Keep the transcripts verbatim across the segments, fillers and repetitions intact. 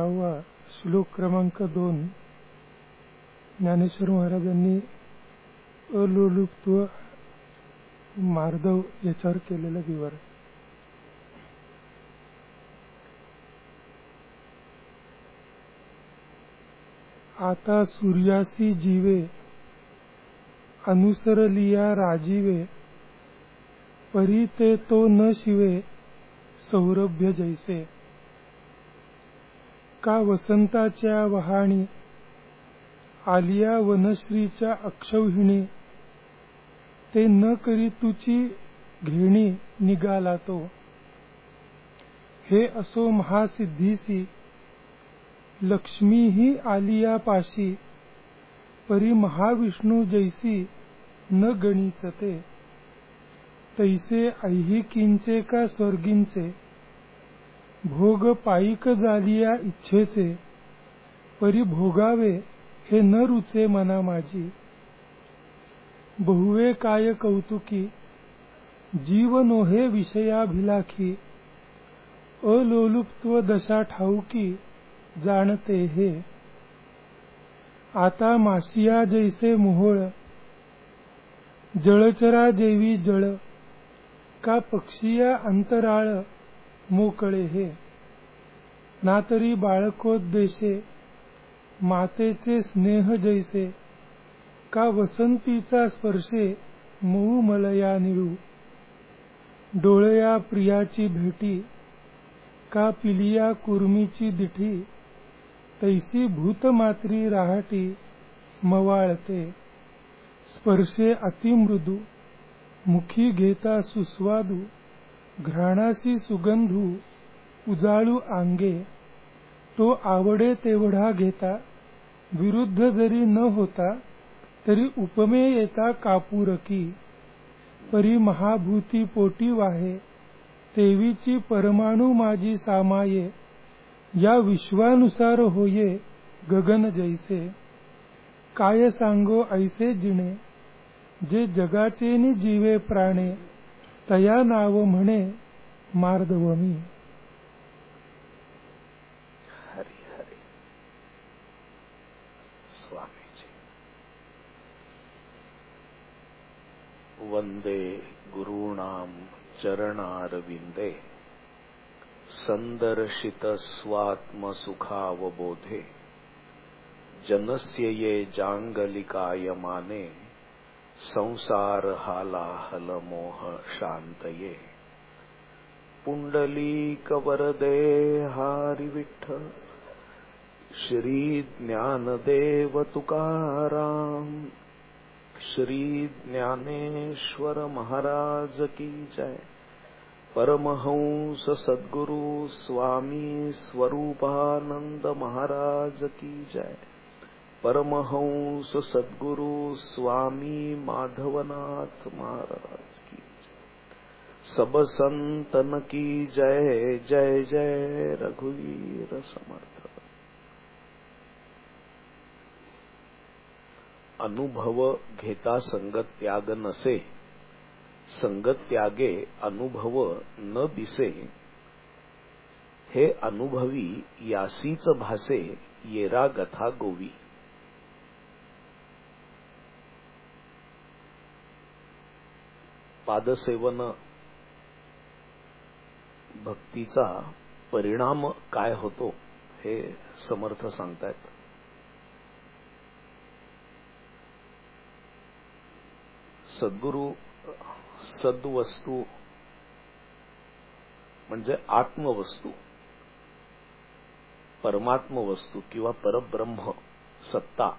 सहावा श्लोक क्रमांक दोन ज्ञानेश्वर महाराजांनी अलोलुप्त्व मार्दव याच्यावर केलेला विवर. आता सूर्यासी जीवे अनुसरलिया राजीवे परी ते तो न शिवे सौरभ्य जैसे. का वसंताच्या वहाणी आलिया वनश्रीच्या अक्षौहिणी ते न करी तुची घेणी निघाला तो. हे असो महासिद्धीसी लक्ष्मीही आलिया पाशी परी महाविष्णू जैसी न गणिचते. तैसे ऐहिकींचे का स्वर्गींचे भोग पाईक झालिया इच्छेचे परी भोगावे हे न रुचे मना माझी. बहुवे काय कौतुकी जीव नोहे विषयाभिलाखी अलोलुप्त्व दशा ठाऊकी जाणते हे. आता मासिया जैसे मोहोळ जळचरा जेवी जळ का पक्षिया अंतराळ मोकळे हे. ना तरी बाळकोद्देशे मातेचे स्नेह जैसे का वसंतीचा स्पर्शे मऊ मलया निळू. डोळया प्रियाची भेटी का पिलिया कुर्मीची दिठी तैसी भूतमात्री राहाटी मवाळते. स्पर्शे अतिमृदू मुखी घेता सुस्वादू घ्राणासी सुगंधू उजाळू आंगे. तो आवडे तेवढा घेता विरुद्ध जरी न होता तरी उपमे येता कापूरकी. परी महाभूती पोटी वाहे तेवीची परमाणू माझी सामाये. या विश्वानुसार होये गगन जैसे. काय सांगो ऐसे जिणे जे जगाचेनी जीवे प्राणे तया नाव म्हणे मार्दवमी. हरी हरी स्वामीजी. वंदे गुरूणाम चरणारविंदे संदर्शित स्वात्मसुखावबोधे जनस्य ये जांगलिकायमाने संसार हालाहल मोह शांतये. पुंडलीक वरदे हरी विठ्ठल श्री ज्ञानदेव तुकाराम श्री ज्ञानेश्वर महाराज की जय. परमहंस सद्गुरु स्वामी स्वरूपानंद महाराज की जय. परमहंस सद्गुरु स्वामी माधवनाथ महाराज की जय. सब संतन की जय. जय जय रघुवीर समर्थ. अनुभव घेता संगत त्याग नसे संगत त्यागे अनुभव न दिसे. हे अनुभवी यासीच भासे येरा गथा गोवी. पादसेवन भक्तीचा परिणाम काय होतो हे समर्थ सांगतायत. सद्गुरु सद्वस्तू म्हणजे आत्मवस्तू परमात्म वस्तू किंवा परब्रह्म सत्ता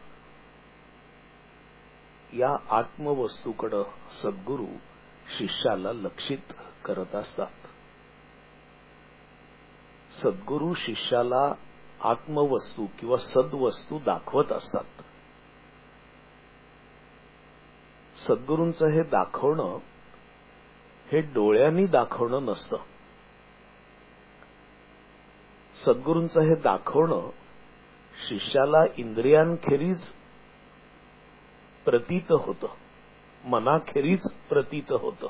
या आत्मवस्तूकडे सद्गुरु शिष्याला लक्षित करत असतात. सद्गुरु शिष्याला आत्मवस्तू किंवा सद्वस्तू दाखवत असतात. सद्गुरूंचं हे दाखवणं हे डोळ्यांनी दाखवणं नसतं. सद्गुरूंचं हे दाखवणं शिष्याला इंद्रियांखेरीज प्रतीत होतं, मनाखेरीज प्रतीत होतं,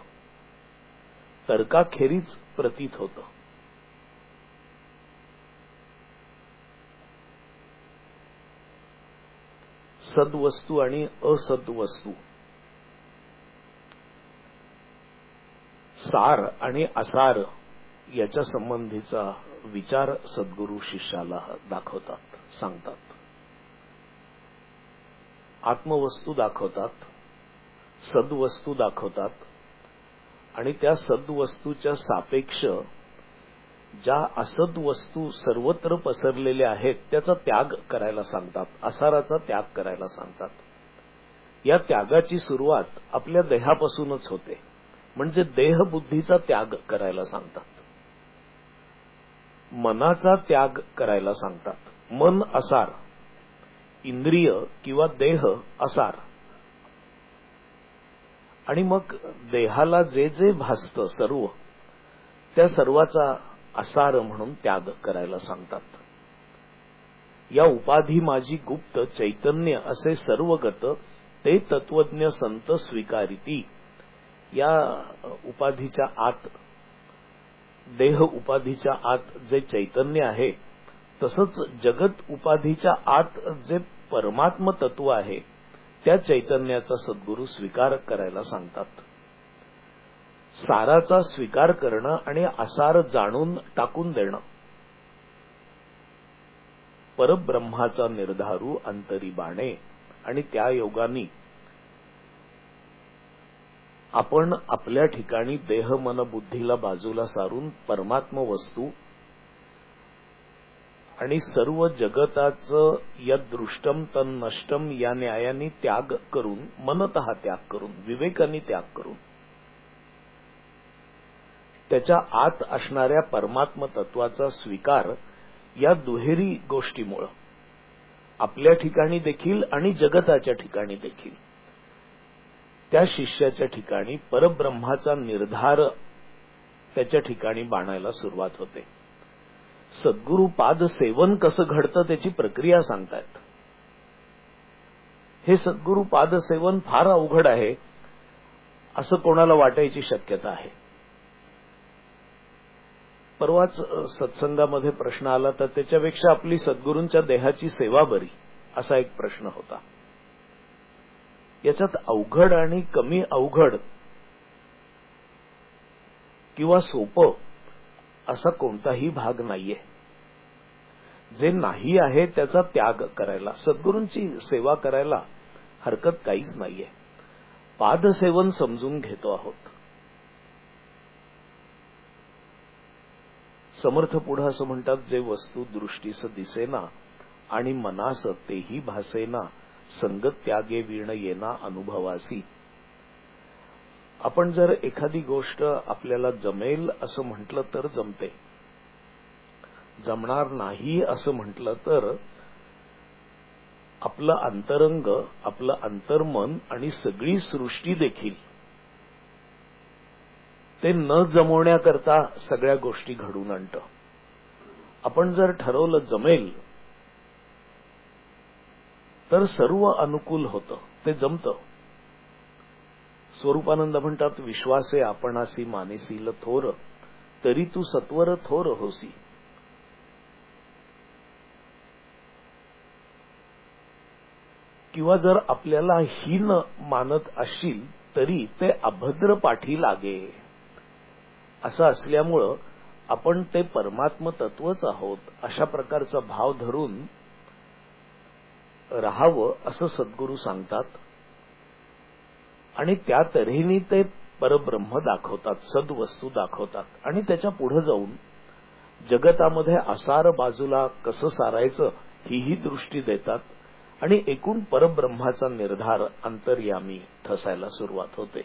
तर्काखेरीज प्रतीत होतं. सद्वस्तू आणि असद्वस्तू, सार आणि असार याच्या संबंधीचा विचार सद्गुरू शिष्याला दाखवतात, सांगतात. आत्मवस्तू दाखवतात, सद्वस्तू दाखवतात आणि त्या सद्वस्तूच्या सापेक्ष ज्या असद्वस्तू सर्वत्र पसरलेल्या आहेत त्याचा त्याग करायला सांगतात, असाराचा त्याग करायला सांगतात. या त्यागाची सुरुवात आपल्या देहापासूनच होते, म्हणजे देहबुद्धीचा त्याग करायला सांगतात. मनाचा त्याग करायला सांगतात. मन असार, इंद्रिय किंवा देह असार. आणि मग देहाला जे जे भासतं सर्व, त्या सर्वाचा असार म्हणून त्याग करायला सांगतात. या उपाधी माझी गुप्त चैतन्य असे सर्वगत, ते तत्वज्ञ संत स्वीकारिती. या उपाधीच्या आत, देह उपाधीच्या आत जे चैतन्य आहे, तसंच जगत उपाधीच्या आत जे परमात्म तत्व आहे, त्या चैतन्याचा सद्गुरू स्वीकार करायला सांगतात. साराचा स्वीकार करणं आणि असार जाणून टाकून देणं. परब्रह्माचा निर्धारू अंतरी बाणे. आणि त्या योगानी आपण आपल्या ठिकाणी देह मन बुद्धीला बाजूला सारून परमात्म वस्तू आणि सर्व जगताचं यदृष्टम तन नष्टम या न्यायाने त्याग करून, मनतः त्याग करून, विवेकाने त्याग करून, त्याच्या आत असणाऱ्या परमात्म तत्वाचा स्वीकार या दुहेरी गोष्टीमुळे आपल्या ठिकाणी देखील आणि जगताच्या ठिकाणी देखील त्या शिष्याच्या ठिकाणी परब्रह्माचा निर्धार त्याच्या ठिकाणी बाणायला सुरुवात होते. सद्गुरू पाद सेवन कसं घडतं त्याची प्रक्रिया सांगतायत. हे सद्गुरू पाद सेवन फार अवघड आहे असं कोणाला वाटायची शक्यता आहे. परवाच सत्संगामध्ये प्रश्न आला तर त्याच्यापेक्षा आपली सद्गुरूंच्या देहाची सेवा बरी, असा एक प्रश्न होता. याच्यात अवघड आणि कमी अवघड किंवा सोपं असा कोणताही भाग नाहीये. जे नाही आहे त्याचा त्याग करायला, सद्गुरूंची सेवा करायला हरकत काहीच नाहीये. पादसेवन समजून घेतो आहोत. समर्थ पुढे असं म्हणतात, जे वस्तू दृष्टीस दिसेना आणि मनास तेही भासेना, संगत त्यागे वीण येना अनुभवासी. आपण जर एखादी गोष्ट आपल्याला जमेल असं म्हटलं तर जमते, जमणार नाही असं म्हटलं तर आपलं अंतरंग, आपलं अंतर्मन आणि सगळी सृष्टी देखील ते न जमवण्याकरता सगळ्या गोष्टी घडून आणतं. आपण जर ठरवलं जमेल तर सर्व अनुकूल होतं, ते जमतं. स्वरूपानंद म्हणतात, विश्वासे आपणासी मानेसील थोर, तरी तू सत्वर थोर होसी. किंवा जर आपल्याला हीन मानत असशील तरी ते अभद्र पाठी लागे. असं असल्यामुळं आपण ते परमात्म तत्वच आहोत अशा प्रकारचा भाव धरून राहावं असं सद्गुरू सांगतात. आणि त्या तऱ्हेने ते परब्रह्म दाखवतात, सद्वस्तू दाखवतात. आणि त्याच्या पुढे जाऊन जगतामध्ये असार बाजूला कसं सारायचं हीही दृष्टी देतात. आणि एकूण परब्रह्माचा निर्धार अंतर्यामी ठसायला सुरुवात होते.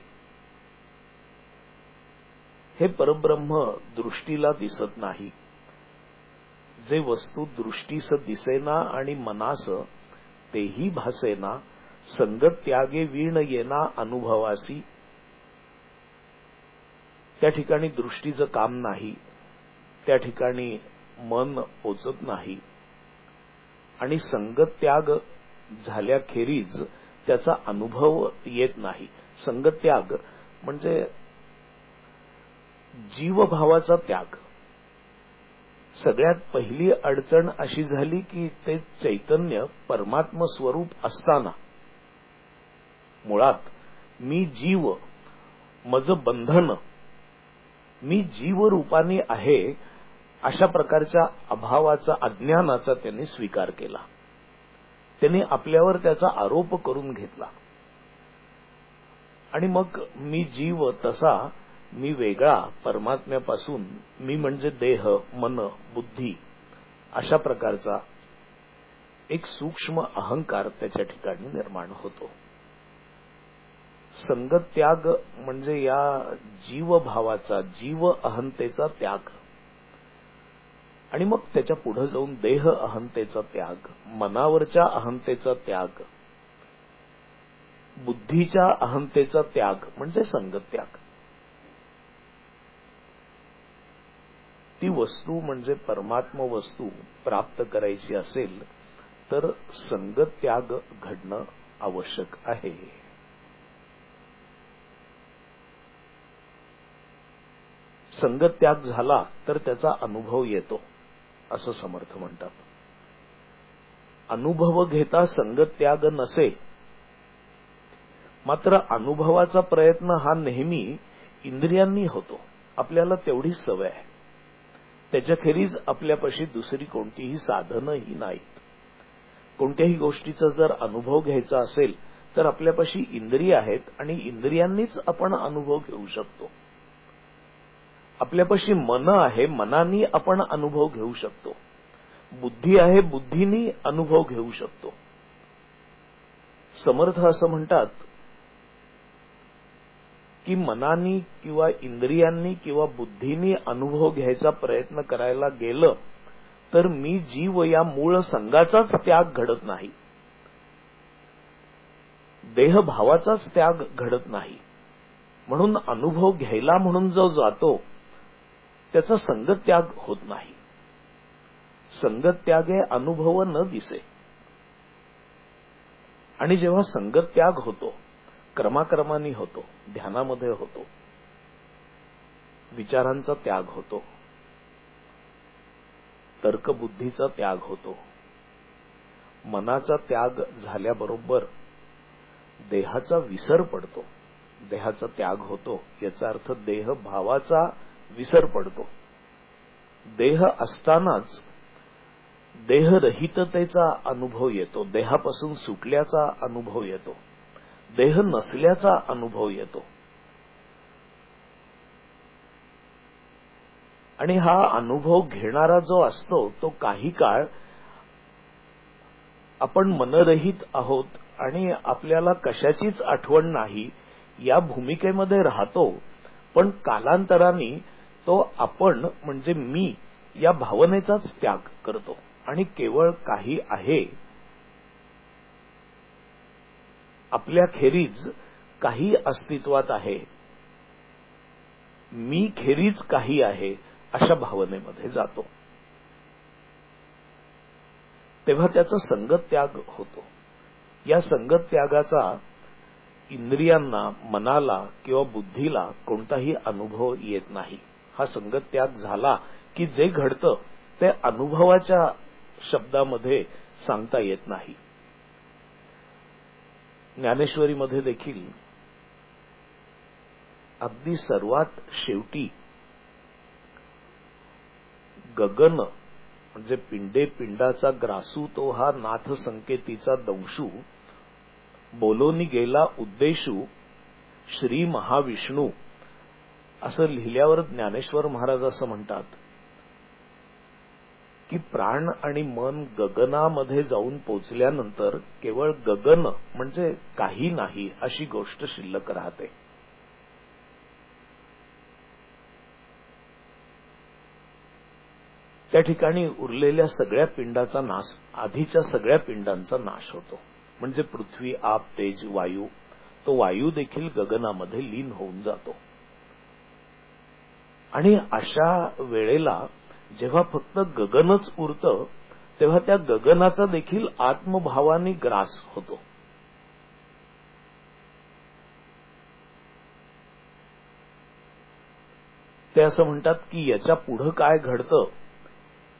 हे परब्रह्म दृष्टीला दिसत नाही. जे वस्तू दृष्टीस दिसेना आणि मनास तेही भासेना, संगत त्यागे वीण येना अनुभवासी. त्या ठिकाणी दृष्टीचं काम नाही, त्या ठिकाणी मन पोचत नाही. आणि संगत त्याग झाल्याखेरीज त्याचा अनुभव येत नाही. संगत त्याग म्हणजे जीवभावाचा त्याग. सगळ्यात पहिली अडचण अशी झाली की ते चैतन्य परमात्म स्वरूप असताना मुळात मी जीव, मज बंधन, मी जीव रूपाने आहे अशा प्रकारच्या अभावाचा, अज्ञानाचा त्यांनी स्वीकार केला. त्यांनी आपल्यावर त्याचा आरोप करून घेतला आणि मग मी जीव तसा मी वेगळा परमात्म्यापासून, मी म्हणजे देह, मन, बुद्धी अशा प्रकारचा एक सूक्ष्म अहंकार त्याच्या ठिकाणी निर्माण होतो. संगत्याग म्हणजे या जीवभावाचा, जीव अहंतेचा त्याग आणि मग त्याच्या पुढे जाऊन देह अहंतेचा त्याग, मनावरच्या अहंतेचा त्याग, बुद्धीच्या अहंतेचा त्याग म्हणजे संगत्याग. ती वस्तू म्हणजे परमात्म वस्तू प्राप्त करायची असेल तर संगत्याग घडणं आवश्यक आहे. संगत्याग झाला तर त्याचा अनुभव येतो असं समर्थ म्हणतात. अनुभव घेता संगत्याग नसे, मात्र अनुभवाचा प्रयत्न हा नेहमी इंद्रियांनी होतो. आपल्याला तेवढीच सवय आहे. त्याच्याखेरीज आपल्यापाशी दुसरी कोणतीही साधनंही नाहीत. कोणत्याही गोष्टीचा जर अनुभव घ्यायचा असेल तर आपल्यापाशी इंद्रिय आहेत आणि इंद्रियांनीच आपण अनुभव घेऊ शकतो. आपल्यापाशी मन आहे, मनानी आपण अनुभव घेऊ शकतो. बुद्धी आहे, बुद्धीनी अनुभव घेऊ शकतो. समर्थ असं म्हणतात की मनानी किंवा इंद्रियांनी किंवा बुद्धीनी अनुभव घ्यायचा प्रयत्न करायला गेलं तर मी जीव या मूळ संघाचाच त्याग घडत नाही, देहभावाचाच त्याग घडत नाही. म्हणून अनुभव घ्यायला म्हणून जो जातो त्याचा संगत्याग होत नाही. संगत्यागे अनुभव न दिसे. आणि जेव्हा संगत्याग होतो, क्रमाक्रमाने होतो, ध्यानामध्ये होतो, विचारांचा त्याग होतो, तर्कबुद्धीचा त्याग होतो, मनाचा त्याग झाल्याबरोबर देहाचा विसर पडतो, देहाचा त्याग होतो. याचा अर्थ देह भावाचा विसर पडतो. देह असतानाच देहरहिततेचा अनुभव येतो, देहापासून सुटल्याचा अनुभव येतो, देह नसल्याचा अनुभव येतो. आणि हा अनुभव घेणारा जो असतो तो काही काळ आपण मनरहित आहोत आणि आपल्याला कशाचीच आठवण नाही या भूमिकेमध्ये राहतो. पण कालांतराने तो आपण म्हणजे मी या भावनेचाच त्याग करतो आणि केवळ काही आहे, आपल्या खेरीज काही अस्तित्वात आहे, मी खेरीज काही आहे अशा भावनेमध्ये जातो. तेव्हा त्याचा संगत्याग होतो. या संगत्यागाचा इंद्रियांना, मनाला किंवा बुद्धीला कोणताही अनुभव येत नाही. हा संगत्याग झाला की जे घडतं ते अनुभवाच्या शब्दामध्ये सांगता येत नाही. ज्ञानेश्वरीमध्ये देखील अगदी सर्वात शेवटी गगन म्हणजे पिंडे पिंडाचा ग्रासू तो हा नाथ संकेतीचा दंशू, बोलोनी गेला उद्देशू श्री महाविष्णू असं लिहिल्यावर ज्ञानेश्वर महाराज असं म्हणतात की प्राण आणि मन गगनामध्ये जाऊन पोचल्यानंतर केवळ गगन म्हणजे काही नाही अशी गोष्ट शिल्लक राहते. त्या ठिकाणी उरलेल्या सगळ्या पिंडाचा नाश, आधीच्या सगळ्या पिंडांचा नाश होतो. म्हणजे पृथ्वी, आप, तेज, वायू, तो वायू देखील गगनामध्ये लीन होऊन जातो. आणि अशा वेळेला जेव्हा फक्त गगनच उरतं तेव्हा त्या गगनाचा देखील आत्मभावाने ग्रास होतो. ते असं म्हणतात की याच्या पुढं काय घडतं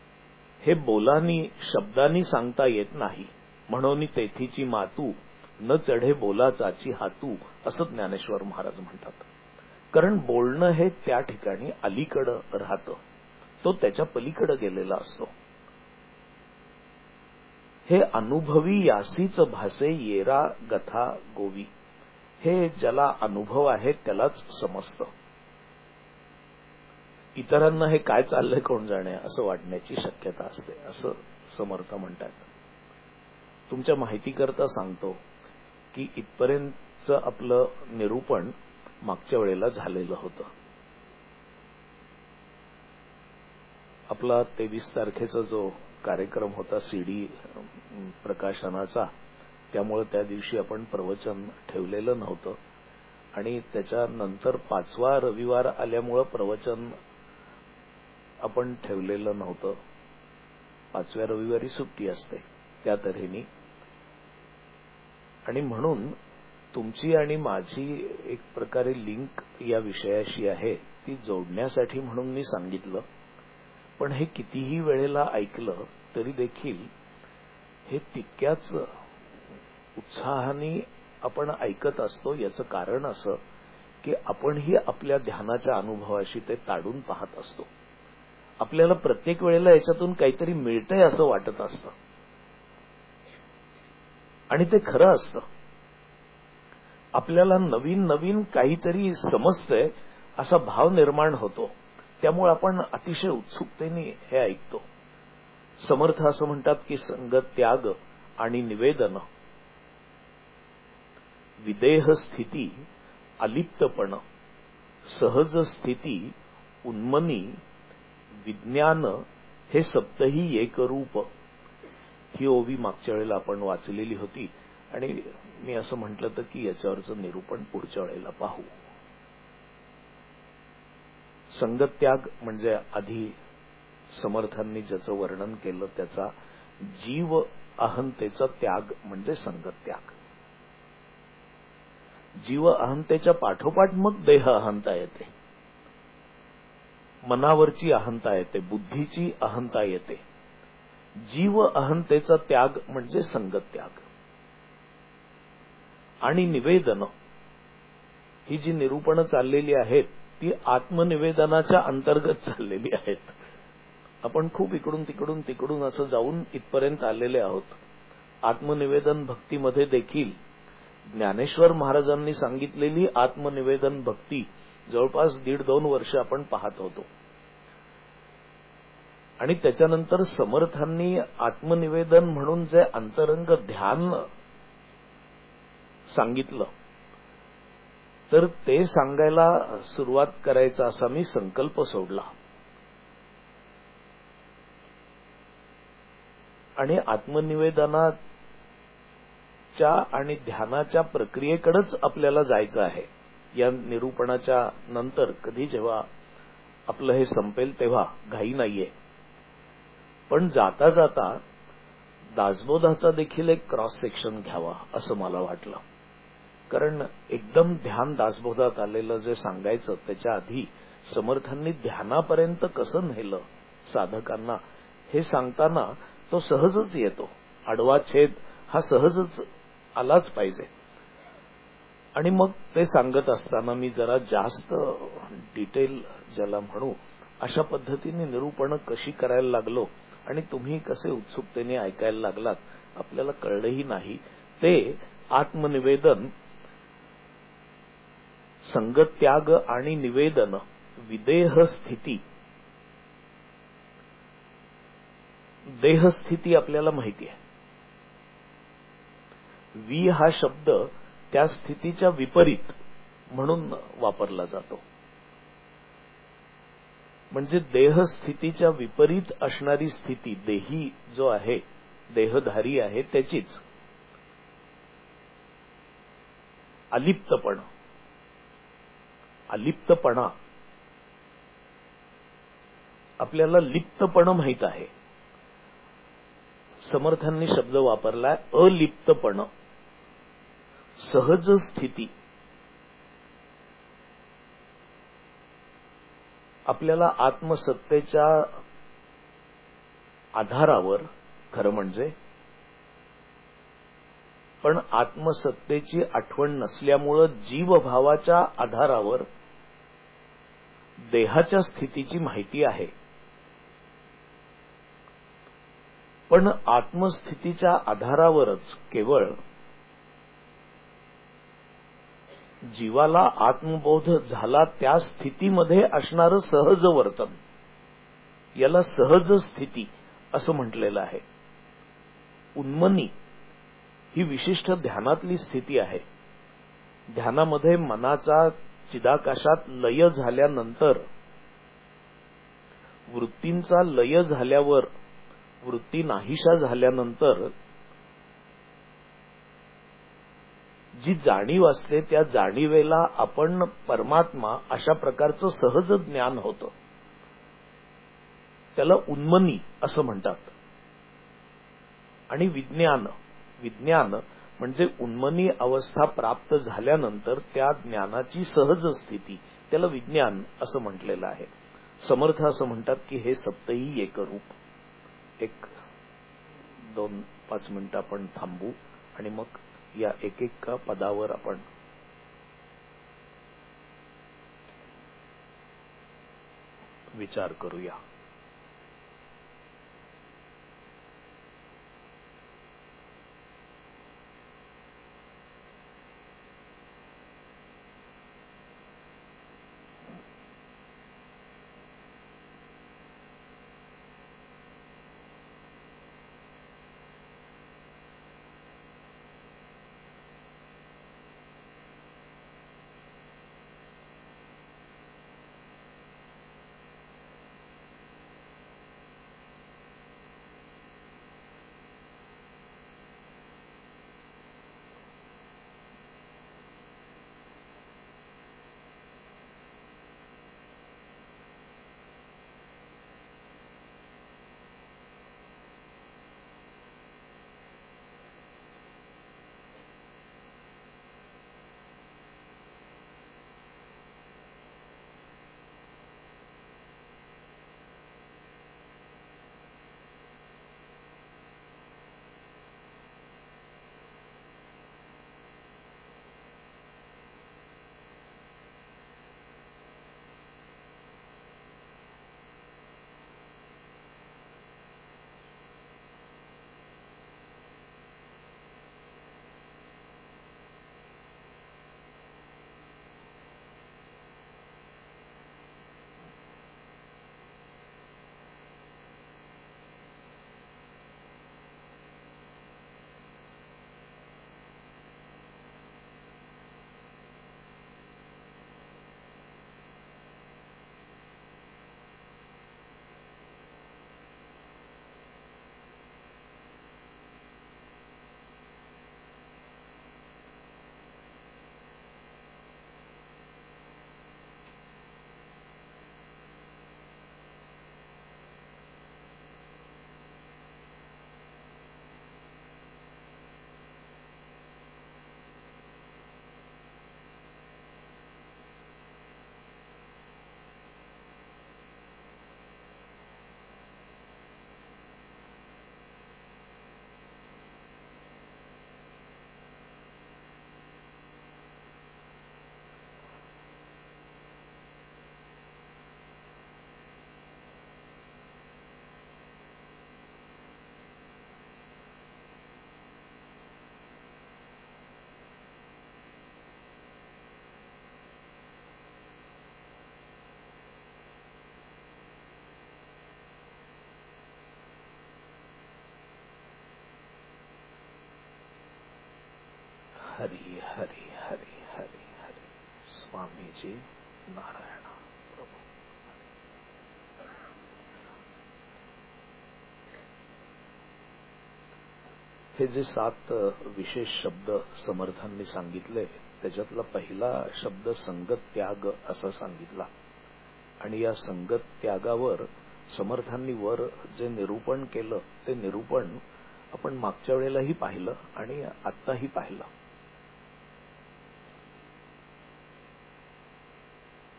हे बोलानी शब्दांनी सांगता येत नाही, म्हणून तेथीची मातू न चढे बोलाचाची हातू, असं ज्ञानेश्वर महाराज म्हणतात. कारण बोलणं हे त्या ठिकाणी अलीकडं राहतं, तो त्याच्या पलीकडे गेलेला असतो. हे अनुभवी यासीच भासे येरा गथा गोवी, हे ज्याला अनुभव आहे त्यालाच समजतं. इतरांना हे काय चाललंय कोण जाणे असं वाटण्याची शक्यता असते, असं समर्थ म्हणतात. तुमच्या माहितीकरता सांगतो की इथपर्यंतचं आपलं निरूपण मागच्या वेळेला झालेलं होतं. आपला तेवीस तारखेचा जो कार्यक्रम होता सीडी प्रकाशनाचा, त्यामुळे त्या दिवशी आपण प्रवचन ठेवलेलं नव्हतं आणि त्याच्यानंतर पाचवा रविवार आल्यामुळं प्रवचन आपण ठेवलेलं नव्हतं. पाचव्या रविवारी सुट्टी असते त्या तऱ्हेने, आणि म्हणून तुमची आणि माझी एक प्रकारे लिंक या विषयाशी आहे, ती जोडण्यासाठी म्हणून मी सांगितलं. पण हे कितीही वेळेला ऐकलं तरी देखील हे तितक्याच उत्साहाने आपण ऐकत असतो. याचं कारण असं की आपणही आपल्या ध्यानाच्या अनुभवाशी ते ताडून पाहत असतो. आपल्याला प्रत्येक वेळेला याच्यातून काहीतरी मिळतंय असं वाटत असतं, आणि ते खरं असतं. आपल्याला नवीन नवीन काहीतरी समजतंय असा भाव निर्माण होतो, त्यामुळे आपण अतिशय उत्सुकतेने हे ऐकतो. समर्थ असं म्हणतात की संगत त्याग आणि निवेदन, विदेह स्थिती अलिप्तपण, सहज स्थिती उन्मनी, विज्ञान हे सप्तही एकरूप, ही ओवी मागच्या वेळेला आपण वाचलेली होती. आणि मी असं म्हटलं तर की याच्यावरचं निरूपण पुढच्या वेळेला पाहू. संगत्याग म्हणजे आधी समर्थांनी ज्याचं वर्णन केलं त्याचा जीव अहंतेचा त्याग म्हणजे संगत्याग. जीव अहंतेच्या पाठोपाठ मग देह अहंता येते, मनावरची अहंता येते, बुद्धीची अहंता येते. जीव अहंतेचा त्याग म्हणजे संगत्याग. आणि निवेदन ही जी निरूपणं चाललेली आहेत ती आत्मनिवेदनाच्या अंतर्गत चाललेली आहेत. आपण खूप इकडून तिकडून तिकडून असं जाऊन इथपर्यंत आलेले आहोत. आत्मनिवेदन भक्तीमध्ये देखील ज्ञानेश्वर महाराजांनी सांगितलेली आत्मनिवेदन भक्ती जवळपास दीड दोन वर्ष आपण पाहत होतो. आणि त्याच्यानंतर समर्थांनी आत्मनिवेदन म्हणून जे अंतरंग ध्यान सांगितलं, तर ते सांगायला सुरुवात करायचा असा मी संकल्प सोडला. आणि आत्मनिवेदनाच्या आणि ध्यानाच्या प्रक्रियेकडेच आपल्याला जायचं आहे. या निरूपणाच्या नंतर कधी जेव्हा आपलं हे संपेल तेव्हा घाई नाहीये. पण जाता जाता दासबोधाचा देखील एक क्रॉस सेक्शन घ्यावा असं मला वाटलं. कारण एकदम ध्यान दासबोधात आलेलं जे सांगायचं त्याच्या आधी समर्थांनी ध्यानापर्यंत कसं नेलं साधकांना हे सांगताना तो सहजच येतो. आडवा छेद हा सहजच आलाच पाहिजे. आणि मग ते सांगत असताना मी जरा जास्त डिटेल ज्याला म्हणू अशा पद्धतीने निरूपणं कशी करायला लागलो आणि तुम्ही कसे उत्सुकतेने ऐकायला लागलात आपल्याला कळलंही नाही. ते आत्मनिवेदन, संगत्याग आणि निवेदन, विदेह स्थिती. देहस्थिती आपल्याला माहिती आहे. वी हा शब्द त्या स्थितीच्या विपरीत म्हणून वापरला जातो. म्हणजे देहस्थितीच्या विपरीत असणारी स्थिती, देही जो आहे, देहधारी आहे त्याचीच. अलिप्तपण, अलिप्तपणा. आपल्याला लिप्तपण माहित आहे. समर्थांनी शब्द वापरलाय अलिप्तपण, सहज स्थिती. आपल्याला आत्मसत्तेच्या आधारावर खरं म्हणजे, पण आत्मसत्तेची आठवण नसल्यामुळं जीवभावाच्या आधारावर देहाच्या स्थितीची माहिती आहे. पण आत्मस्थितीच्या आधारावरच केवळ जीवाला आत्मबोध झाला त्या स्थितीमध्ये असणारं सहज वर्तन, याला सहज स्थिती असं म्हटलेलं आहे. उन्मनी ही विशिष्ट ध्यानातली स्थिती आहे. ध्यानामध्ये मनाचा चिदाकाशात लय झाल्यानंतर, वृत्तींचा लय झाल्यावर, वृत्ती नाहीशा झाल्यानंतर जी जाणीव असते त्या जाणीवेला आपण परमात्मा अशा प्रकारचं सहज ज्ञान होतं. त्याला उन्मनी असं म्हणतात. आणि विज्ञान विज्ञान म्हणजे उन्मनी अवस्था प्राप्त झाल्यानंतर त्या ज्ञानाची सहज स्थिती, त्याला विज्ञान असं म्हटलेलं आहे. समर्थ असं म्हणतात की हे सप्तही एकरूप. एक दोन पाच मिनिटं आपण थांबू आणि मग या एक एक पदावर आपण विचार करूया. हरी हरी हरी हरी हरी. स्वामीजी नारायण प्रभू. हे जे सात विशेष शब्द समर्थांनी सांगितले त्याच्यातला पहिला शब्द संगत त्याग असा सांगितला. आणि या संगत त्यागावर समर्थांनी वर जे निरूपण केलं ते निरूपण आपण मागच्या वेळेलाही पाहिलं आणि आत्ताही पाहिलं.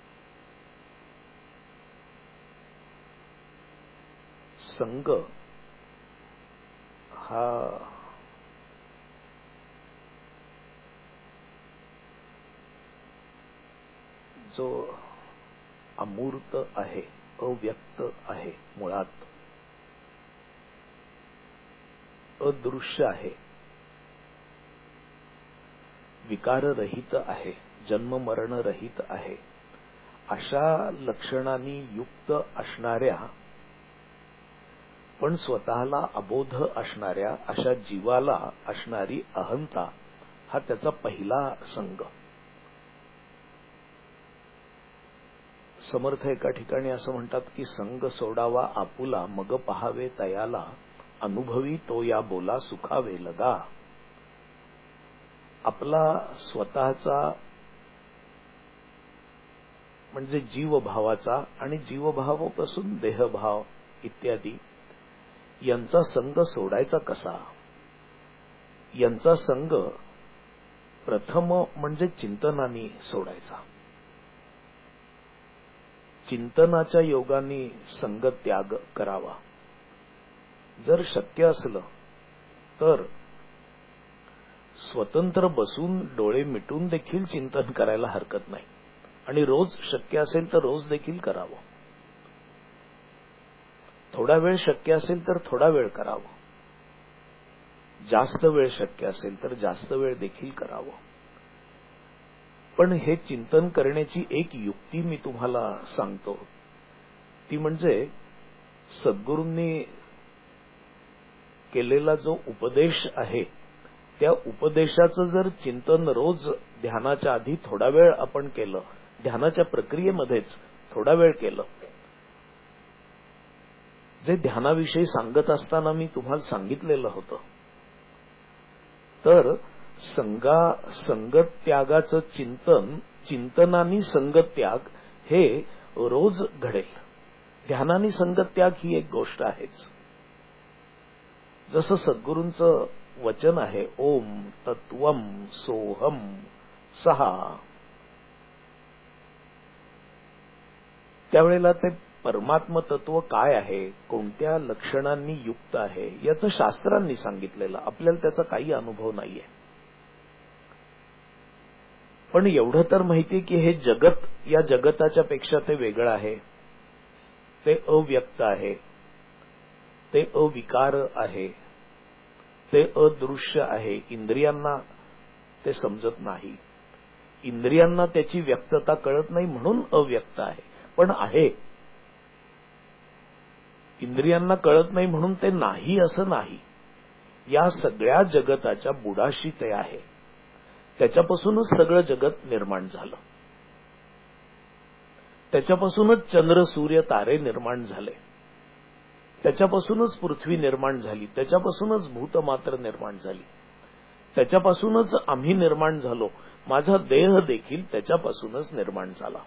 संग हा जो अमूर्त आहे, अव्यक्त आहे, मुळात अदृश्य आहे, विकाररहित आहे, जन्म मरण रहित आहे, अशा लक्षणांनी युक्त असणाऱ्या पण स्वतःला अबोध असणाऱ्या अशा जीवाला असणारी अहंता हा त्याचा पहिला संग. समर्थ एका ठिकाणी असं म्हणतात की संग सोडावा आपुला, मग पहावे तयाला, अनुभवी तो या बोला सुखावे लगा. आपला स्वतःचा म्हणजे जीवभावाचा आणि जीवभावापासून देहभाव इत्यादी यांचा संग सोडायचा कसा, यांचा संग प्रथम म्हणजे चिंतनाने सोडायचा. चिंतनाच्या योगाने संग त्याग करावा. जर शक्य असलं तर स्वतंत्र बसून डोळे मिटून देखील चिंतन करायला हरकत नाही आणि रोज शक्य असेल तर रोज देखील करावं. थोडा वेळ शक्य असेल तर थोडा वेळ करावं. जास्त वेळ शक्य असेल तर जास्त वेळ देखील करावं. पण हे चिंतन करण्याची एक युक्ती मी तुम्हाला सांगतो. ती म्हणजे सद्गुरूंनी केलेला जो उपदेश आहे त्या उपदेशाचं जर चिंतन रोज ध्यानाच्या आधी थोडा वेळ आपण केलं, ध्यानाच्या प्रक्रियेमध्येच थोडा वेळ केलं, जे ध्यानाविषयी सांगत असताना मी तुम्हाला सांगितलेलं होतं, तर संगा संगत त्यागाचं चिंतन, चिंतनानी संगत त्याग हे रोज घडेल. ध्यानानी संगत त्याग ही एक गोष्ट आहेच. जसं सद्गुरूंचं वचन आहे, ओम तत्वम सोहम सहा, त्यावेळेला ते परमात्म तत्व काय आहे, कोणत्या लक्षणांनी युक्त आहे याचं शास्त्रांनी सांगितलेलं. आपल्याला त्याचा काही अनुभव नाहीये. पण एवढं तर माहितीये की हे जगत या जगताच्या पेक्षा ते वेगळं आहे, ते अव्यक्त आहे, ते अविकार आहे, ते अदृश्य आहे. इंद्रियांना ते समजत नाही, इंद्रियांना त्याची व्यक्तता कळत नाही म्हणून अव्यक्त आहे. पण आहे, इंद्रियांना कळत नाही म्हणून ते नाही असं नाही. या सगळ्या जगताच्या बुडाशी ते आहे. त्याच्यापासूनच सगळं जगत निर्माण झालं, त्याच्यापासूनच चंद्र सूर्य तारे निर्माण झाले, त्याच्यापासूनच पृथ्वी निर्माण झाली, त्याच्यापासूनच भूतमात्र निर्माण झाली, त्याच्यापासूनच आम्ही निर्माण झालो. माझा देह देखील त्याच्यापासूनच निर्माण झाला.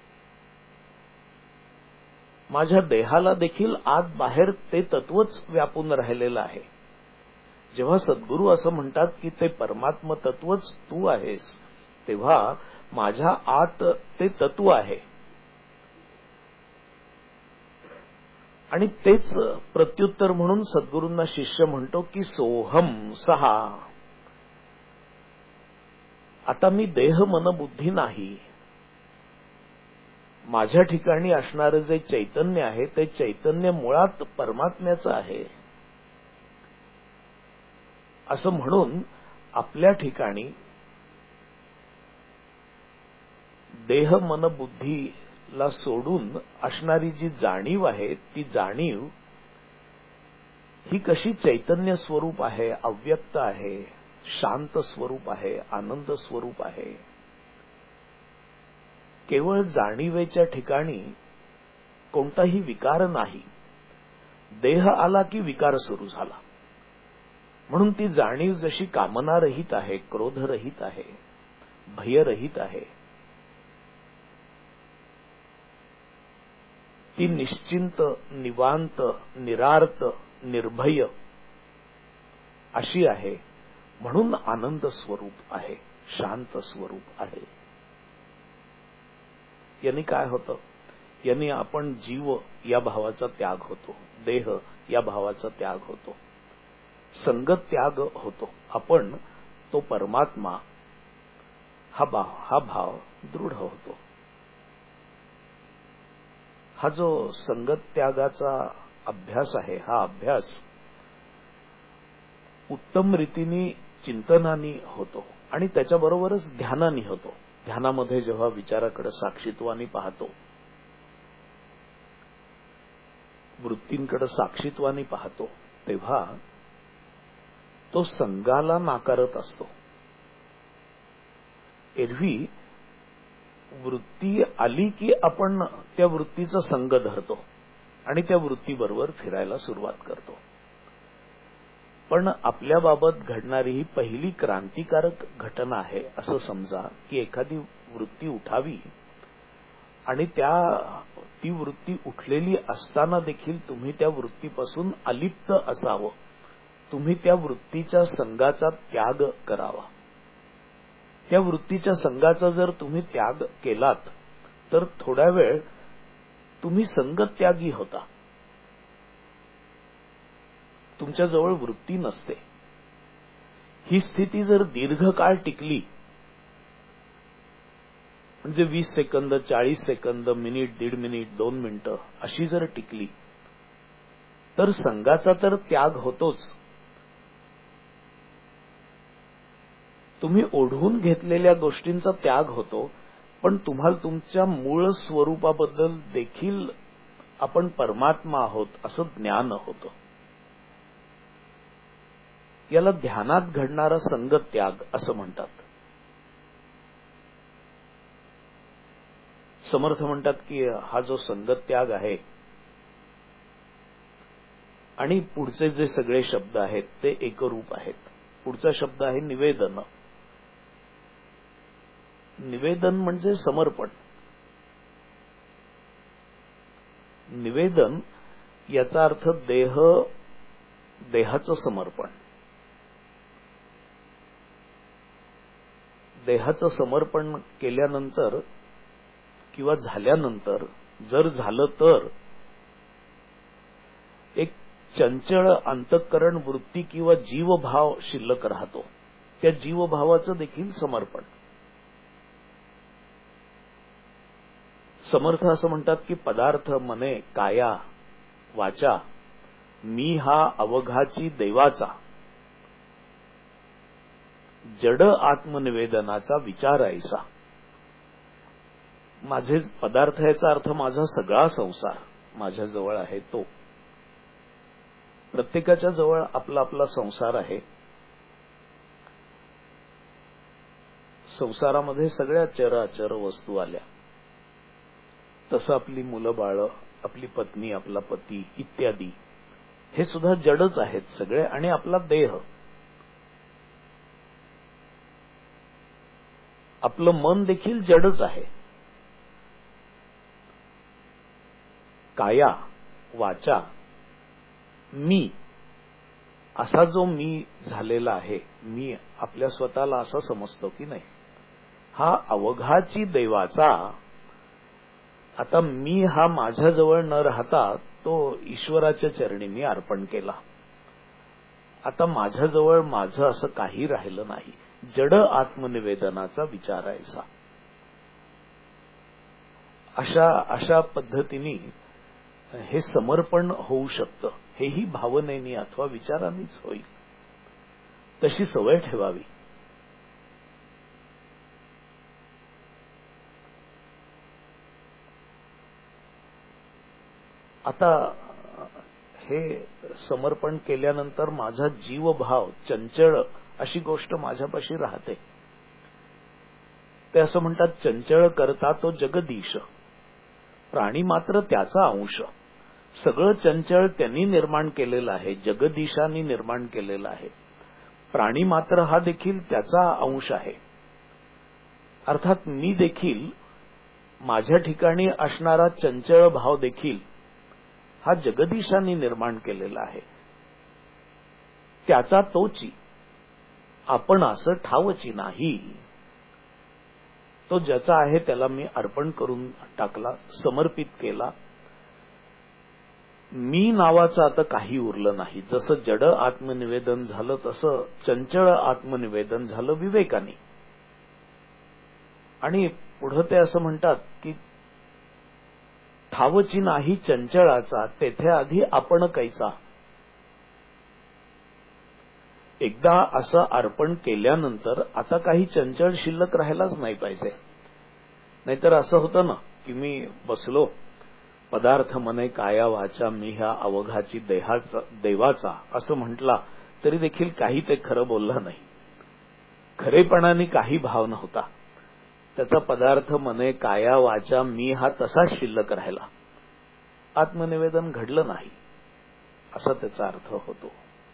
माझ्या देहाला देखील आत बाहेर ते तत्वच व्यापून राहिलेलं आहे. जेव्हा सद्गुरू असं म्हणतात की ते परमात्म तत्वच तू आहेस, तेव्हा माझ्या आत ते तत्व आहे. आणि तेच प्रत्युत्तर म्हणून सद्गुरूंना शिष्य म्हणतो की सोहम सहा. आता मी देह मन बुद्धी नाही, माझ्या ठिकाणी असणारं जे चैतन्य आहे ते चैतन्य मुळात परमात्म्याचं आहे असं म्हणून आपल्या ठिकाणी देह मन बुद्धीला सोडून असणारी जी जाणीव आहे ती जाणीव ही कशी चैतन्य स्वरूप आहे, अव्यक्त आहे, शांत स्वरूप आहे, आनंद स्वरूप आहे. केवळ जाणीवेच्या ठिकाणी कोणताही विकार नाही. देह आला की विकार सुरू झाला. म्हणून ती जाणीव जशी कामनारहित आहे, क्रोधरहित आहे, भयरहित आहे, ती निश्चिंत, निवांत, निरार्त, निर्भय अशी आहे. म्हणून आनंद स्वरूप आहे, शांत स्वरूप आहे. यांनी काय होतं, यांनी आपण जीव या भावाचा त्याग होतो, देह या भावाचा त्याग होतो. संगत्याग होतो. आपण तो परमात्मा हा भाव हा भाव दृढ होतो. हा जो संगत्यागाचा अभ्यास आहे, हा अभ्यास उत्तम रीतीने चिंतनाने होतो आणि त्याच्याबरोबरच ध्यानाने होतो. ध्यानामध्ये जेव्हा विचाराकडे साक्षीत्वाने पाहतो, वृत्तींकडे साक्षीत्वाने पाहतो, तेव्हा तो संगाला नाकारत असतो. एरवी वृत्ती आली की आपण त्या वृत्तीचा संग धरतो आणि त्या वृत्तीबरोबर फिरायला सुरुवात करतो. पण आपल्या बाबत घडणारी ही पहिली क्रांतिकारक घटना आहे असं समजा की एखादी वृत्ती उठावी आणि त्या ती वृत्ती उठलेली असताना देखील तुम्ही त्या वृत्तीपासून अलिप्त असावं. तुम्ही त्या वृत्तीच्या संगाचा त्याग करावा. त्या वृत्तीच्या संगाचा जर तुम्ही त्याग केलात तर थोड्या वेळ तुम्ही संगत्यागी होता. तुमच्याजवळ वृत्ती नसते. ही स्थिती जर दीर्घकाळ टिकली, म्हणजे वीस सेकंद, चाळीस सेकंद, मिनिट, दीड मिनिट, दोन मिनिटं अशी जर टिकली तर संगाचा तर त्याग होतोच. तुम्ही ओढून घेतलेल्या गोष्टींचा त्याग होतो, पण तुम्हाला तुमच्या मूळ स्वरूपाबद्दल देखील आपण परमात्मा आहोत असं ज्ञान होतं. याला ध्यानात घडणारा संगत्याग असं म्हणतात. समर्थ म्हणतात की हा जो संगत्याग आहे आणि पुढचे जे सगळे शब्द आहेत ते एकरूप आहेत. पुढचा शब्द आहे निवेदन. निवेदन म्हणजे समर्पण. निवेदन याचा अर्थ देह देहाचं समर्पण. देहाचं समर्पण केल्यानंतर किंवा झाल्यानंतर जर झालं तर एक चंचळ अंतःकरण वृत्ती किंवा जीवभाव शिल्लक राहतो. त्या जीवभावाचं देखील समर्पण. समर्थ असं म्हणतात की पदार्थ, मने, काया, वाचा मी हा अवघाची देवाचा जड आत्मनिवेदनाचा विचार ऐसा. माझे पदार्थ याचा अर्थ माझा सगळा संसार माझ्या जवळ आहे तो. प्रत्येकाच्या जवळ आपला आपला संसार आहे. संसारामध्ये सगळ्या चराचर वस्तू आल्या. तसं आपली मुलं बाळ, आपली पत्नी, आपला पती इत्यादी हे सुद्धा जडच आहेत सगळे. आणि आपला देह, आपलं मन देखील जडच आहे. काया, वाचा, मी असा जो मी झालेला आहे, मी आपल्या स्वतःला असा समजतो की नाही, हा अवघाची देवाचा. आता मी हा माझ्याजवळ न राहता तो ईश्वराच्या चरणी मी अर्पण केला. आता माझ्याजवळ माझं असं काही राहिलं नाही. जड आत्मनिवेदनाचा विचार ऐसा. अशा अशा पद्धतीने हे समर्पण होऊ शकतं. हेही भावनेनी अथवा विचारांनीच होईल. तशी सवय ठेवावी. आता हे समर्पण केल्यानंतर माझा जीवभाव चंचळ अशी गोष्ट माझ्यापाशी राहते. ते असं म्हणतात, चंचळ करता तो जगदीश, प्राणी मात्र त्याचा अंश. सगळं चंचळ त्यांनी निर्माण केलेलं आहे, जगदीशांनी निर्माण केलेलं आहे. प्राणी मात्र हा देखील त्याचा अंश आहे. अर्थात मी देखील माझ्या ठिकाणी असणारा चंचळ भाव देखील हा जगदीशांनी निर्माण केलेला आहे. त्याचा तोची, आपण असं ठावची नाही. तो ज्याचा आहे त्याला मी अर्पण करून टाकला, समर्पित केला. मी नावाचं आता काही उरलं नाही. जसं जड आत्मनिवेदन झालं तसं चंचळ आत्मनिवेदन झालं विवेकाने. आणि पुढं ते असं म्हणतात की ठावची नाही चंचळाचा तेथे आधी आपण कैचा. एकदा असं अर्पण केल्यानंतर आता काही चंचळ शिल्लक राहायलाच नाही पाहिजे. नाहीतर असं होतं ना की मी बसलो, पदार्थ मने काया वाचा मी ह्या अवघाची देहाचा देवाचा असं म्हटला तरी देखील काही ते खरं बोललं नाही. खरेपणाने काही भाव नव्हता. त्याचा पदार्थ मने काया वाचा मी हा तसाच शिल्लक राहिला. आत्मनिवेदन घडलं नाही असा त्याचा अर्थ होतो.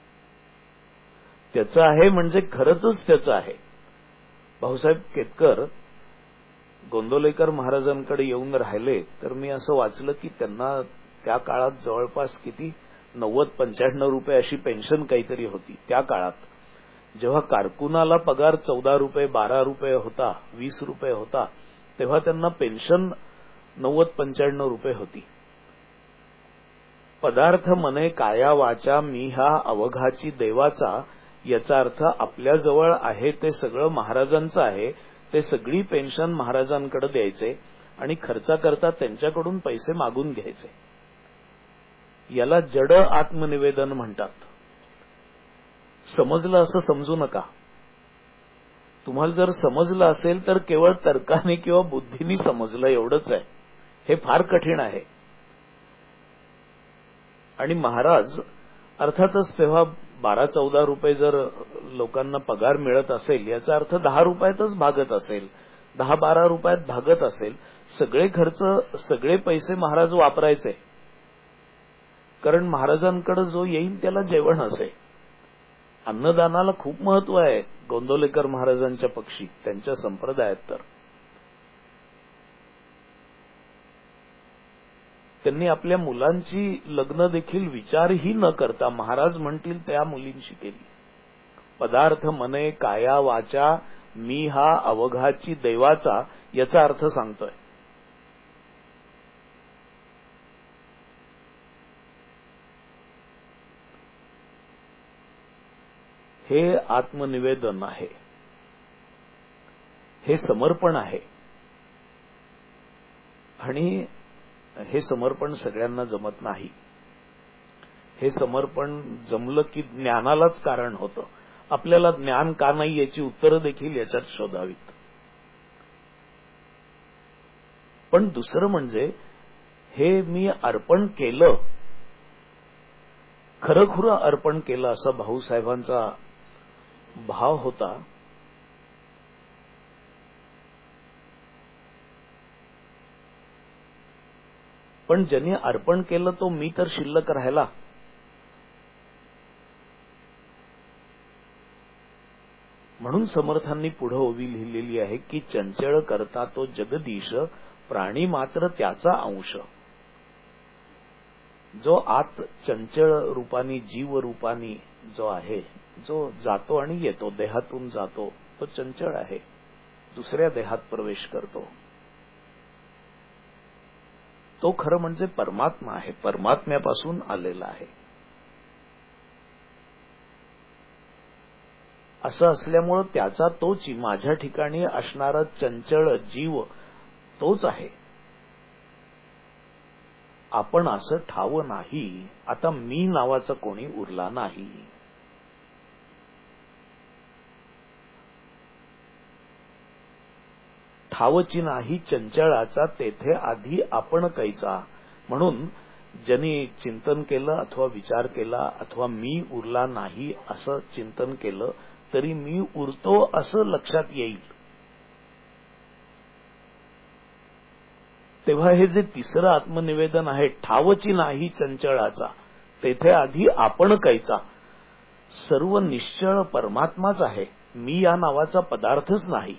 त्याचं आहे म्हणजे खरंच त्याचं आहे. भाऊसाहेब केतकर गोंदवलेकर महाराजांकडे येऊन राहिले तर मी असं वाचलं की त्यांना त्या काळात जवळपास किती नव्वद पंच्याण्णव रुपये अशी पेन्शन काहीतरी होती. त्या काळात जेव्हा कारकुनाला पगार चौदा रुपये बारा रुपये होता, वीस रुपये होता, तेव्हा त्यांना पेन्शन नव्वद पंच्याण्णव रुपये होती. पदार्थ मने काया वाचा मी हा अवघाची देवाचा याचा अर्थ आपल्याजवळ आहे ते सगळं महाराजांचं आहे. ते सगळी पेन्शन महाराजांकडे द्यायचे आणि खर्चाकरता त्यांच्याकडून पैसे मागून घ्यायचे. याला जड आत्मनिवेदन म्हणतात. समजलं असं समजू नका. तुम्हाला जर समजलं असेल तर केवळ तर्काने किंवा बुद्धीने समजलं एवढंच आहे. हे फार कठीण आहे. आणि महाराज अर्थातच तेव्हा बारा चौदा रुपये जर लोकांना पगार मिळत असेल याचा अर्थ दहा रुपयातच भागत असेल, दहा बारा रुपयात भागत असेल. सगळे खर्च सगळे पैसे महाराज वापरायचे, कारण महाराजांकडे जो येईल त्याला जेवण असे. अन्नदानाला खूप महत्व आहे गोंदवलेकर महाराजांच्या पक्षी, त्यांच्या संप्रदायात. तर त्यांनी आपल्या मुलांची लग्न देखील विचारही न करता महाराज म्हणतील त्या मुलींशी केली. पदार्थ मने काया वाचा मी हा अवघाची देवाचा याचा अर्थ सांगतोय. हे आत्मनिवेदन आहे, हे समर्पण आहे. आणि हे समर्पण सगळ्यांना जमत नाही. हे समर्पण जमलं की ज्ञानालाच कारण होतं. आपल्याला ज्ञान का नाही याची उत्तरं देखील याच्यात शोधावीत. पण दुसरं म्हणजे हे मी अर्पण केलं, खरंखुरं अर्पण केलं असा भाऊसाहेबांचा भाव होता. पण ज्यांनी अर्पण केलं तो मी तर शिल्लक राहिला. म्हणून समर्थांनी पुढे ओवी लिहिलेली आहे की चंचळ करता तो जगदीश, प्राणी मात्र त्याचा अंश. जो आत चंचळ रूपानी जीव रूपानी जो आहे, जो जातो आणि येतो, देहातून जातो, तो चंचळ आहे, दुसऱ्या देहात प्रवेश करतो. तो खरं म्हणजे परमात्मा आहे, परमात्म्यापासून आलेला आहे. असं असल्यामुळं त्याचा तोच माझ्या ठिकाणी असणारा चंचळ जीव तोच आहे. आपण असं ठाव नाही. आता मी नावाचा कोणी उरला नाही. ठावची नाही चंचळाचा तेथे आधी आपण कैचा. म्हणून ज्यांनी चिंतन केलं अथवा विचार केला अथवा मी उरला नाही असं चिंतन केलं तरी मी उरतो असं लक्षात येईल. तेव्हा हे जे तिसरं आत्मनिवेदन आहे, ठावची नाही चंचळाचा तेथे आधी आपण कैचा, सर्व निश्चळ परमात्माच आहे. मी या नावाचा पदार्थच नाही.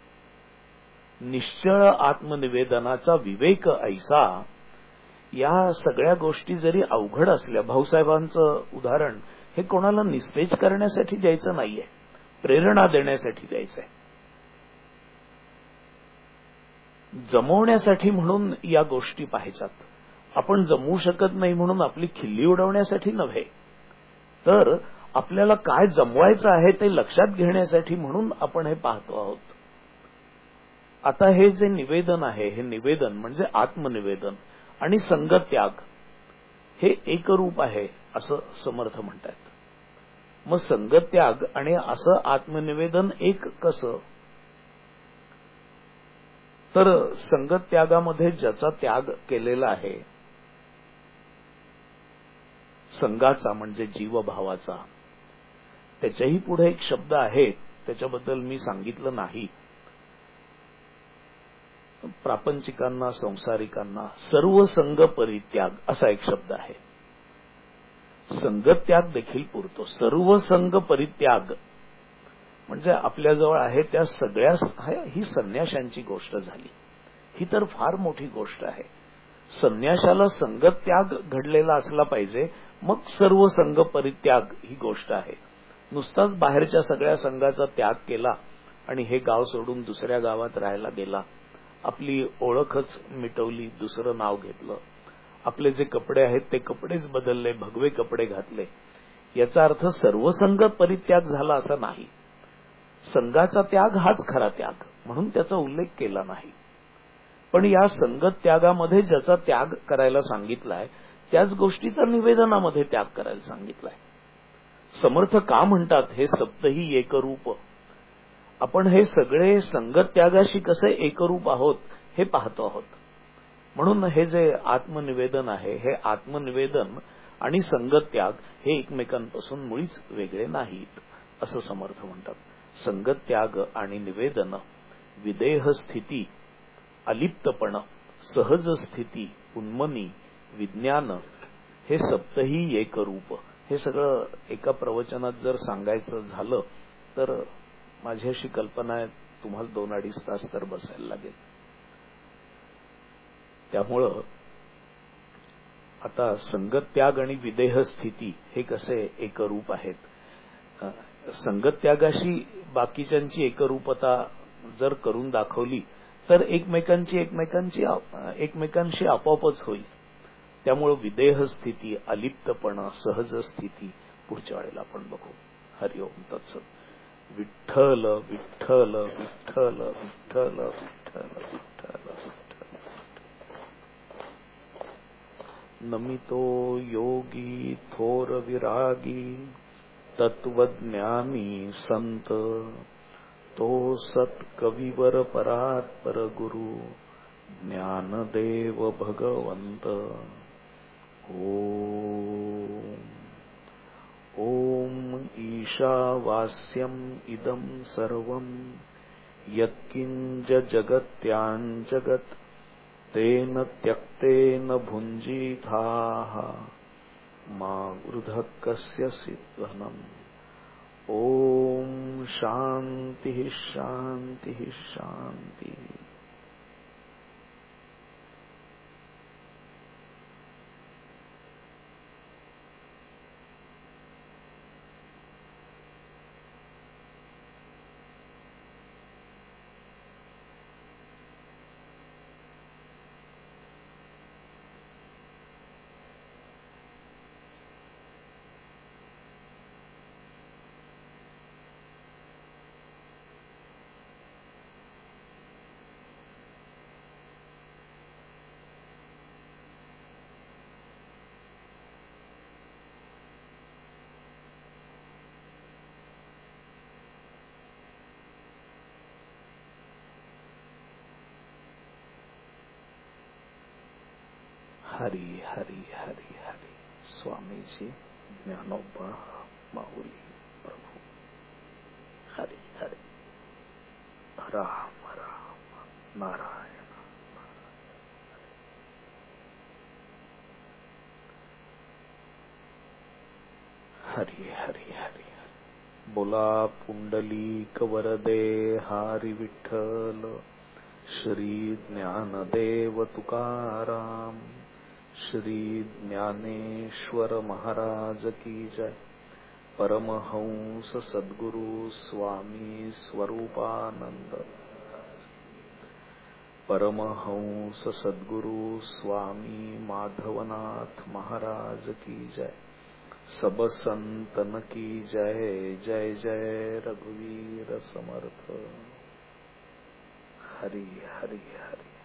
निश्चळ आत्मनिवेदनाचा विवेक ऐसा. या सगळ्या गोष्टी जरी अवघड असल्या, भाऊसाहेबांचं उदाहरण हे कोणाला निस्तेज करण्यासाठी द्यायचं नाहीये, प्रेरणा देण्यासाठी द्यायचंय. जमवण्यासाठी म्हणून या गोष्टी पाहिजेत. आपण जमवू शकत नाही म्हणून आपली खिल्ली उडवण्यासाठी नव्हे, तर आपल्याला काय जमवायचं आहे ते लक्षात घेण्यासाठी म्हणून आपण हे पाहतो आहोत. आता हे जे निवेदन आहे, हे निवेदन म्हणजे आत्मनिवेदन आणि संगत्याग हे एकरूप आहे असं समर्थ म्हणतात. मग संगत्याग आणि असं आत्मनिवेदन एक कसं? तर संगत्यागामध्ये ज्याचा त्याग केलेला आहे, संघाचा म्हणजे जीवभावाचा, त्याच्याही पुढे एक शब्द आहे, त्याच्याबद्दल मी सांगितलं नाही. प्रापंचिकांना, संसारिकांना सर्व संघ परित्याग असा एक शब्द आहे. संगत्याग देखील पुरतो. सर्व संघ परित्याग म्हणजे आपल्याजवळ आहे त्या सगळ्या, ही संन्याशांची गोष्ट झाली. ही तर फार मोठी गोष्ट आहे. संन्याशाला संगत्याग घडलेला असला पाहिजे, मग सर्व संघ परित्याग ही गोष्ट आहे. नुसताच बाहेरच्या सगळ्या संघाचा त्याग केला आणि हे गाव सोडून दुसऱ्या गावात राहायला गेला, आपली ओळखच मिटवली, दुसरं नाव घेतलं, आपले जे कपडे आहेत ते कपडेच बदलले, भगवे कपडे घातले, याचा अर्थ सर्व संघ परित्याग झाला असा नाही. संघाचा त्याग हाच खरा त्याग, म्हणून त्याचा उल्लेख केला नाही. पण या संगत्यागामध्ये ज्याचा त्याग करायला सांगितलाय, त्याच गोष्टीचा निवेदनामध्ये त्याग करायला सांगितलाय. समर्थ का म्हणतात हे सप्तही एकरूप? आपण हे सगळे संगत्यागाशी कसे एकरूप आहोत हे पाहतो आहोत. म्हणून हे जे आत्मनिवेदन आहे, हे आत्मनिवेदन आणि संगत्याग हे एकमेकांपासून मुळीच वेगळे नाहीत असं समर्थ म्हणतात. संगत्याग आणि निवेदन, विदेह स्थिती, अलिप्तपण, सहज स्थिती, उन्मनी, विज्ञान हे सप्तही एकरूप. हे सगळं एका प्रवचनात जर सांगायचं झालं तर माझी अशी कल्पना आहे, तुम्हाला दोन अडीच तास तर बसायला लागेल. त्यामुळं आता संगत्याग आणि विदेह स्थिती हे कसे एकरूप आहेत? संगत्यागाशी बाकीच्यांची एकरूपता जर करून दाखवली तर एकमेकांची एकमेकांची एकमेकांशी आपोआपच होईल. त्यामुळे विदेह स्थिती, अलिप्तपण, सहज स्थिती पुढच्या वेळेला आपण बघू. हरिओम तत्सत. विठ्ठल विठ्ठल विठ्ठल विठ्ठल विठ्ठल विठ्ठल विठ्ठल. नमितो योगी थोर विरागी, तत्वज्ञानी संत, तो सत कविवर परात्पर गुरु, ज्ञानदेव भगवंत. ओम ओम ईशावास्यम इदं सर्वं यत्किंच जगत्यां जगत्, तेन त्यक्तेन भुञ्जीथाः मा वृधः कस्यचित् धनम्. ओम शांति शांति शांति. हरी हरी हरी हरी. स्वामीजी ज्ञानोबा माऊली प्रभू. हरी हरी. राम राम नारायण. हरी हरी हरी. बोला पुंडलीक वरदे हरी विठ्ठल. श्री ज्ञानदेव तुकाराम. श्री ज्ञानेश्वर महाराज की जय. परमहंस सद्गुरु स्वामी स्वरूपानंद. परमहंस सद्गुरु स्वामी माधवनाथ महाराज की जय। सब संतन की जय। जय जय रघुवीर समर्थ। हरि हरि हरि।